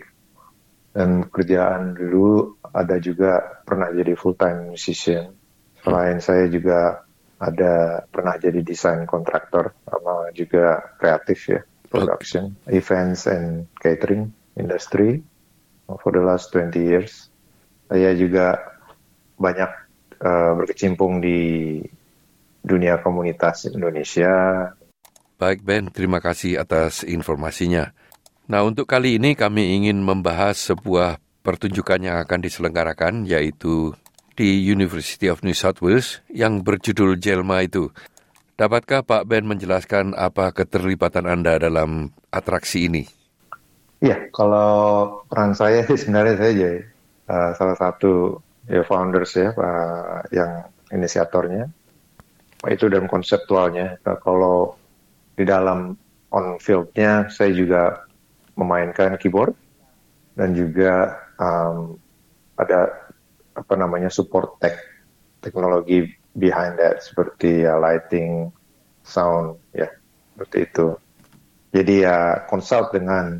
dan kerjaan dulu ada juga pernah jadi full-time musician. Selain saya juga ada pernah jadi desain kontraktor sama juga kreatif ya, production, events and catering industry for the last twenty years. Saya juga banyak uh, berkecimpung di dunia komunitas Indonesia. Baik Ben, terima kasih atas informasinya. Nah, untuk kali ini kami ingin membahas sebuah pertunjukan yang akan diselenggarakan, yaitu di University of New South Wales yang berjudul Jelma itu. Dapatkah Pak Ben menjelaskan apa keterlibatan Anda dalam atraksi ini? Ya, kalau peran saya sebenarnya saya jadi uh, salah satu ya, founders ya, uh, yang inisiatornya. Itu dalam konseptualnya. Nah, kalau di dalam on field-nya saya juga memainkan keyboard dan juga um, ada apa namanya support tech teknologi behind that seperti ya lighting, sound ya seperti itu. Jadi ya consult dengan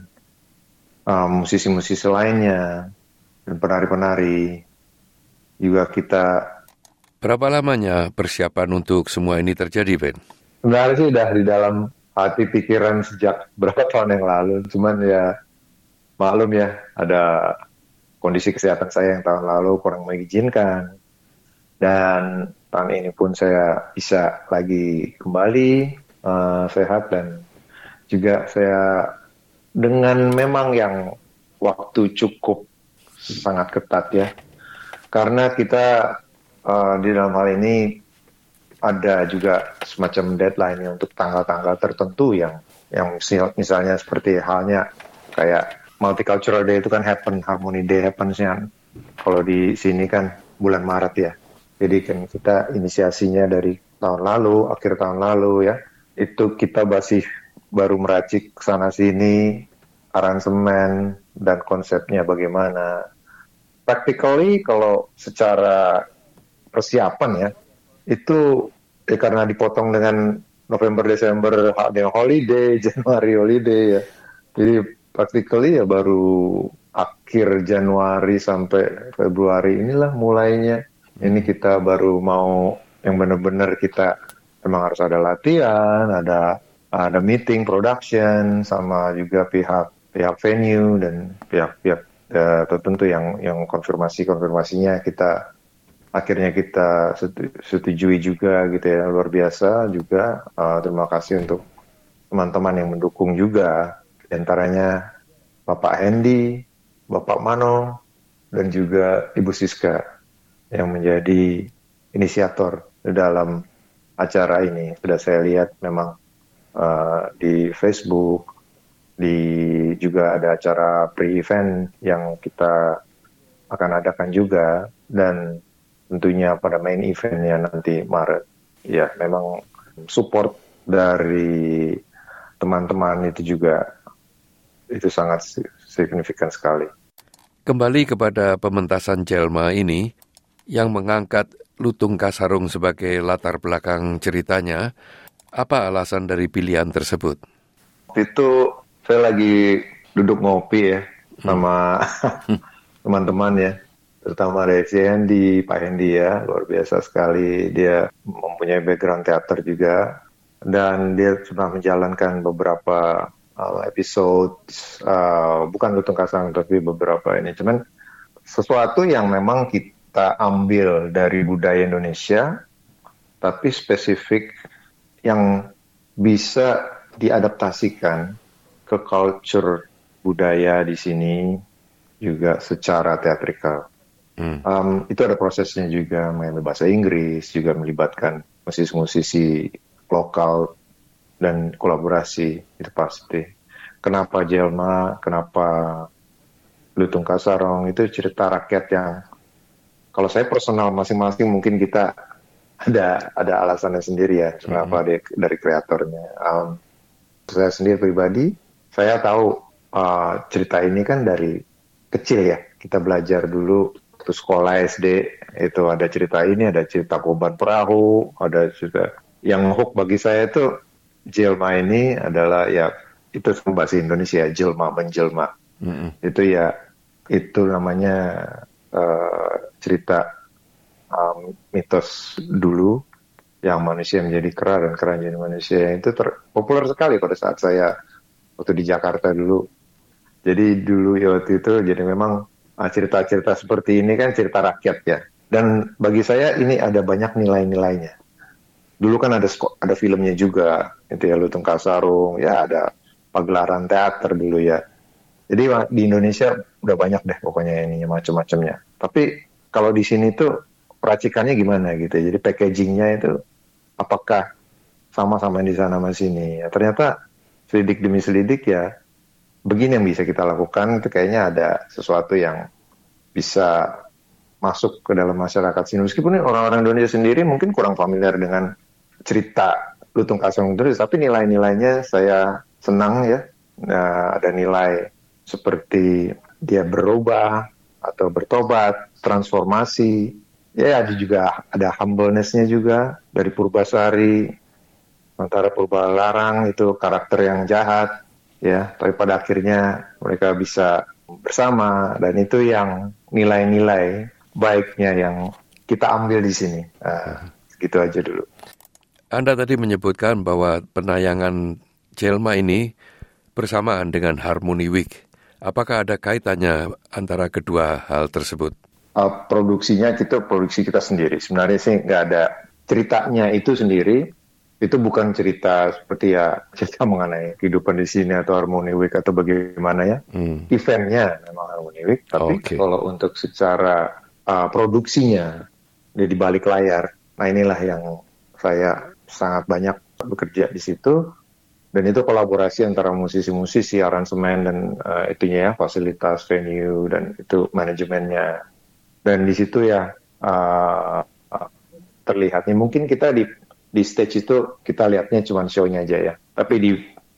um, musisi-musisi lainnya dan penari-penari juga kita. Berapa lamanya persiapan untuk semua ini terjadi, Ben? Sebenarnya sih udah di dalam hati pikiran sejak berapa tahun yang lalu. Cuman ya maklum ya ada kondisi kesehatan saya yang tahun lalu kurang mengizinkan. Dan tahun ini pun saya bisa lagi kembali uh, sehat dan juga saya dengan memang yang waktu cukup sangat ketat ya. Karena kita uh, di dalam hal ini ada juga semacam deadline ya untuk tanggal-tanggal tertentu yang yang misalnya seperti halnya kayak Multicultural Day itu kan happen, Harmony Day happens-nya kalau di sini kan bulan Maret ya. Jadi kan kita inisiasinya dari tahun lalu, akhir tahun lalu ya. Itu kita masih baru meracik sana sini, aransemen dan konsepnya bagaimana. Practically kalau secara persiapan ya, itu ya karena dipotong dengan November, Desember holiday, Januari holiday ya. Jadi practically ya baru akhir Januari sampai Februari inilah mulainya. Ini kita baru mau yang benar-benar kita memang harus ada latihan, ada ada meeting, production, sama juga pihak pihak venue dan pihak-pihak uh, tertentu yang yang konfirmasi-konfirmasinya kita akhirnya kita setujui juga gitu ya, luar biasa juga. Uh, terima kasih untuk teman-teman yang mendukung juga. Di antaranya Bapak Hendy, Bapak Mano, dan juga Ibu Siska yang menjadi inisiator dalam acara ini. Sudah saya lihat memang uh, di Facebook, di juga ada acara pre-event yang kita akan adakan juga, dan tentunya pada main eventnya nanti Maret. Ya, memang support dari teman-teman itu juga itu sangat signifikan sekali. Kembali kepada pementasan Jelma ini, yang mengangkat Lutung Kasarung sebagai latar belakang ceritanya, apa alasan dari pilihan tersebut? Itu saya lagi duduk ngopi ya sama hmm. teman-teman ya, terutama dari si Hendy, Pak Hendy ya, luar biasa sekali. Dia mempunyai background teater juga, dan dia sudah menjalankan beberapa Uh, episode uh, bukan Lutung Kasarung tapi beberapa ini, cuman sesuatu yang memang kita ambil dari budaya Indonesia tapi spesifik yang bisa diadaptasikan ke culture budaya di sini juga secara teatrikal. Hmm. Um, itu ada prosesnya juga, mengambil bahasa Inggris, juga melibatkan musisi-musisi lokal dan kolaborasi itu pasti. Kenapa Jelma, kenapa Lutung Kasarung, itu cerita rakyat yang kalau saya personal masing-masing mungkin kita ada ada alasannya sendiri ya kenapa mm-hmm. dari, dari kreatornya. Um, saya sendiri pribadi, saya tahu uh, cerita ini kan dari kecil ya. Kita belajar dulu terus sekolah S D itu ada cerita ini, ada cerita Korban Perahu, ada cerita yang hook bagi saya itu jelma ini adalah ya itu bahasa Indonesia jelma menjelma. Mm-hmm. Itu ya itu namanya uh, cerita um, mitos dulu yang manusia menjadi kera dan kera menjadi manusia. Itu ter- populer sekali pada saat saya waktu di Jakarta dulu. Jadi dulu ya waktu itu jadi memang uh, cerita-cerita seperti ini kan cerita rakyat ya. Dan bagi saya ini ada banyak nilai-nilainya. Dulu kan ada ada filmnya juga, itu ya Lutung Kasarung, ya ada pagelaran teater dulu ya. Jadi di Indonesia udah banyak deh pokoknya ini macam-macamnya. Tapi kalau di sini tuh peracikannya gimana gitu. Jadi packagingnya itu apakah sama-sama di sana sama sini. Ya, ternyata selidik demi selidik ya begini yang bisa kita lakukan. Itu kayaknya ada sesuatu yang bisa masuk ke dalam masyarakat sini. Meskipun orang-orang Indonesia sendiri mungkin kurang familiar dengan cerita Lutung Kasarung terus, tapi nilai-nilainya saya senang ya. Nah, ada nilai seperti dia berubah atau bertobat, transformasi. Ya ada juga ada humbleness-nya juga dari Purbasari. Antara Purbalarang itu karakter yang jahat ya, tapi pada akhirnya mereka bisa bersama dan itu yang nilai-nilai baiknya yang kita ambil di sini. Nah, gitu aja dulu. Anda tadi menyebutkan bahwa penayangan Jelma ini bersamaan dengan Harmony Week. Apakah ada kaitannya antara kedua hal tersebut? Uh, produksinya kita produksi kita sendiri. Sebenarnya sih nggak ada ceritanya itu sendiri. Itu bukan cerita seperti ya cerita mengenai kehidupan di sini atau Harmony Week atau bagaimana ya. Hmm. Eventnya memang Harmony Week, tapi okay. Kalau untuk secara uh, produksinya di balik layar, nah inilah yang saya sangat banyak bekerja di situ. Dan itu kolaborasi antara musisi-musisi, aransemen dan uh, itunya ya, fasilitas venue dan itu manajemennya. Dan di situ ya uh, uh, terlihatnya mungkin kita di di stage itu kita lihatnya cuma show-nya aja ya. Tapi di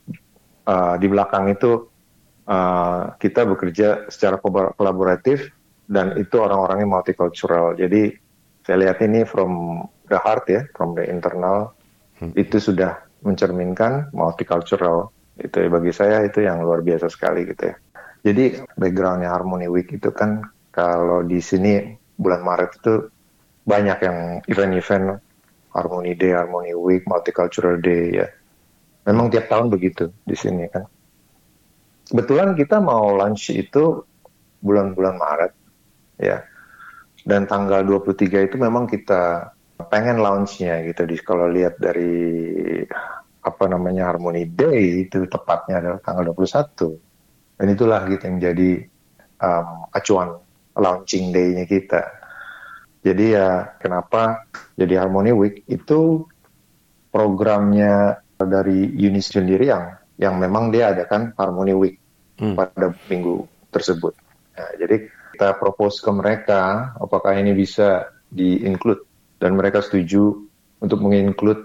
uh, di belakang itu uh, kita bekerja secara kolaboratif dan itu orang-orangnya multicultural. Jadi saya lihat ini from the heart ya, from the internal hmm. itu sudah mencerminkan multicultural. Itu ya, bagi saya itu yang luar biasa sekali gitu ya. Jadi backgroundnya Harmony Week itu kan kalau di sini bulan Maret itu banyak yang event-event Harmony Day, Harmony Week, Multicultural Day ya. Memang tiap tahun begitu di sini kan. Kebetulan kita mau launch itu bulan-bulan Maret ya. Dan tanggal dua puluh tiga itu memang kita pengen launch-nya gitu. Di, kalau lihat dari apa namanya Harmony Day itu tepatnya adalah tanggal dua puluh satu. Dan itulah gitu yang jadi um, acuan launching day-nya kita. Jadi ya kenapa jadi Harmony Week itu programnya dari Unis sendiri yang yang memang dia adakan Harmony Week hmm. pada minggu tersebut. Nah, jadi kita propose ke mereka apakah ini bisa di-include dan mereka setuju untuk menginclude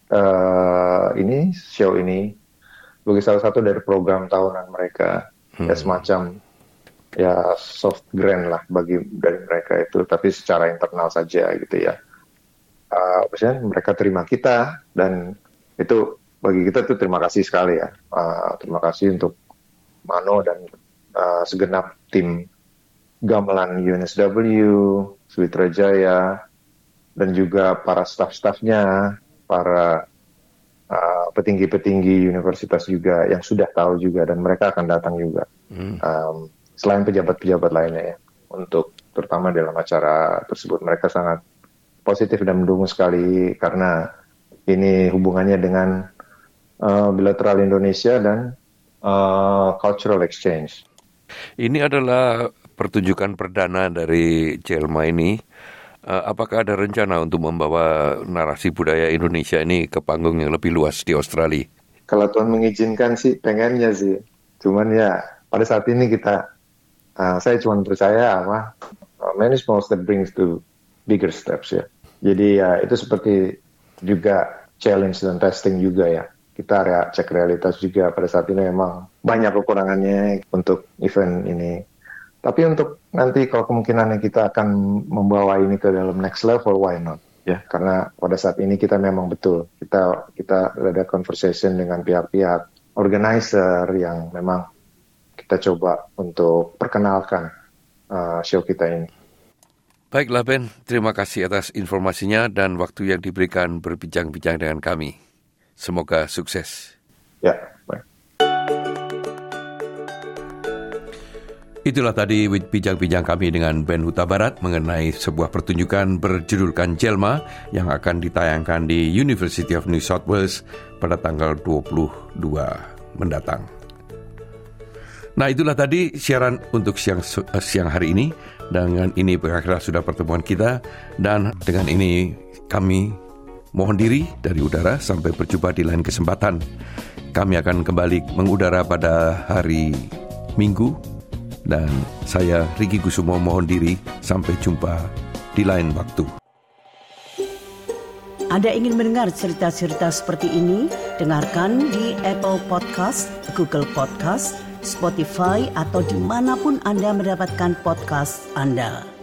uh, ini show ini sebagai salah satu dari program tahunan mereka hmm. ya semacam ya soft grant lah bagi dari mereka itu, tapi secara internal saja gitu ya. Uh, maksudnya mereka terima kita dan itu bagi kita tuh terima kasih sekali ya. Uh, terima kasih untuk Mano dan uh, segenap tim gamelan U N S W, Switrajaya dan juga para staf-stafnya, para uh, petinggi-petinggi universitas juga yang sudah tahu juga dan mereka akan datang juga. Hmm. Um, Selain pejabat-pejabat lainnya ya, untuk terutama dalam acara tersebut mereka sangat positif dan mendukung sekali karena ini hubungannya dengan uh, bilateral Indonesia dan uh, cultural exchange. Ini adalah pertunjukan perdana dari Jelma ini. Uh, apakah ada rencana untuk membawa narasi budaya Indonesia ini ke panggung yang lebih luas di Australia? Kalau Tuhan mengizinkan sih pengennya sih. Cuman ya pada saat ini kita Uh, saya cuma percaya apa uh, many small steps brings to bigger steps ya. Jadi ya itu seperti juga challenge dan testing juga ya. Kita rea- cek realitas juga pada saat ini memang banyak kekurangannya untuk event ini. Tapi untuk nanti kalau kemungkinannya kita akan membawa ini ke dalam next level, why not? Ya, karena pada saat ini kita memang betul kita kita ada conversation dengan pihak-pihak organizer yang memang kita coba untuk perkenalkan uh, show kita ini. Baiklah Ben, terima kasih atas informasinya dan waktu yang diberikan berbincang-bincang dengan kami. Semoga sukses. Ya, baik. Itulah tadi bincang-bincang kami dengan Ben Huta Barat mengenai sebuah pertunjukan berjudulkan Jelma yang akan ditayangkan di University of New South Wales pada tanggal dua puluh dua mendatang. Nah, itulah tadi siaran untuk siang siang hari ini. Dengan ini berakhirlah sudah pertemuan kita, dan dengan ini kami mohon diri dari udara sampai berjumpa di lain kesempatan. Kami akan kembali mengudara pada hari Minggu, dan saya Ricky Kusumo mohon diri sampai jumpa di lain waktu. Anda ingin mendengar cerita-cerita seperti ini? Dengarkan di Apple Podcast, Google Podcast, Spotify, atau dimanapun Anda mendapatkan podcast Anda.